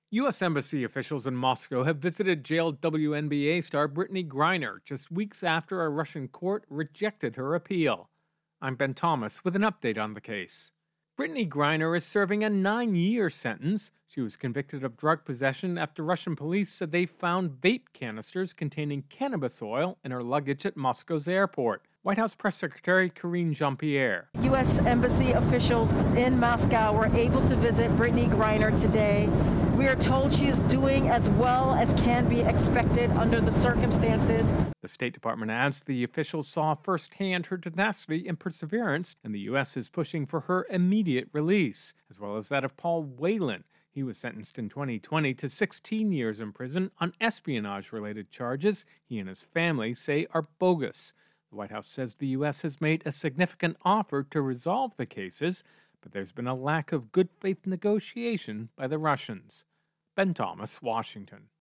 U.S. Embassy officials in Moscow have visited jailed WNBA star Brittany Griner just weeks after a Russian court rejected her appeal. I'm Ben Thomas with an update on the case. Brittany Griner is serving a 9-year sentence. She was convicted of drug possession after Russian police said they found vape canisters containing cannabis oil in her luggage at Moscow's airport. White House Press Secretary Karine Jean-Pierre. U.S. Embassy officials in Moscow were able to visit Brittany Griner today. We are told she is doing as well as can be expected under the circumstances. The State Department adds the officials saw firsthand her tenacity and perseverance, and the U.S. is pushing for her immediate release, as well as that of Paul Whelan. He was sentenced in 2020 to 16 years in prison on espionage-related charges he and his family say are bogus. The White House says the U.S. has made a significant offer to resolve the cases, but there's been a lack of good faith negotiation by the Russians. Ben Thomas, Washington.